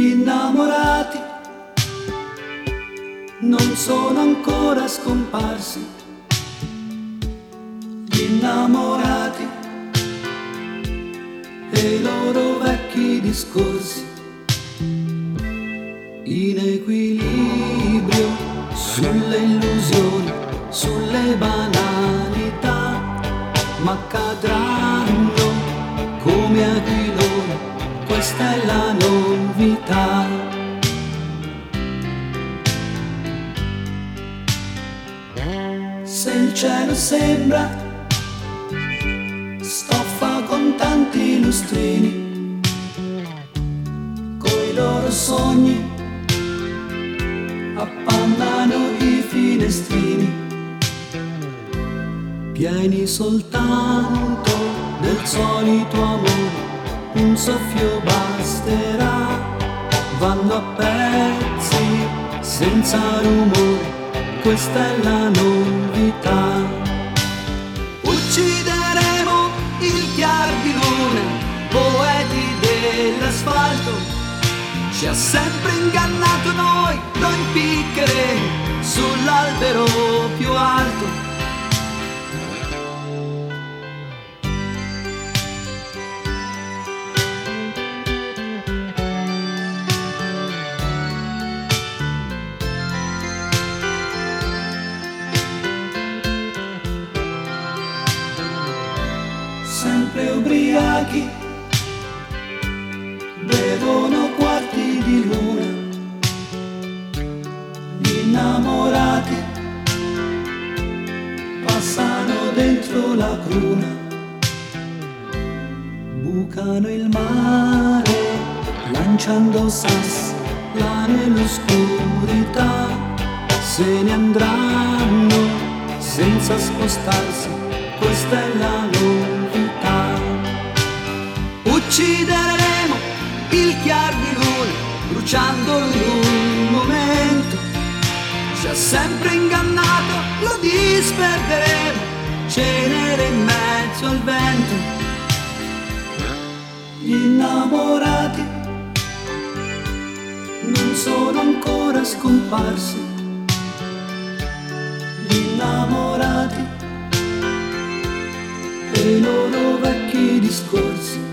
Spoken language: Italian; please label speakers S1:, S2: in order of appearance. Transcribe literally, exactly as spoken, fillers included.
S1: Gli innamorati non sono ancora scomparsi, gli innamorati e i loro vecchi discorsi, in equilibrio sulle illusioni, sulle banalità, ma cadranno come aquiloni, questa è la novità. Se il cielo sembra stoffa con tanti lustrini, coi loro sogni appannano i finestrini, pieni soltanto del solito amore, un soffio basterà, vanno a pezzi senza rumore, questa è la novità. Uccideremo il chiar di luna, poeti dell'asfalto, ci ha sempre ingannato, noi lo impiccheremo sull'albero più alto. Sempre ubriachi, bevono quarti di luna, gli innamorati passano dentro la cruna, bucano il mare lanciando sassi là nell'oscurità, se ne andranno senza spostarsi, questa è la novità. Uccideremo il chiar di luna, bruciandolo in un momento, ci ha sempre ingannato, lo disperderemo, cenere in mezzo al vento. Gli innamorati non sono ancora scomparsi, gli innamorati e i loro vecchi discorsi,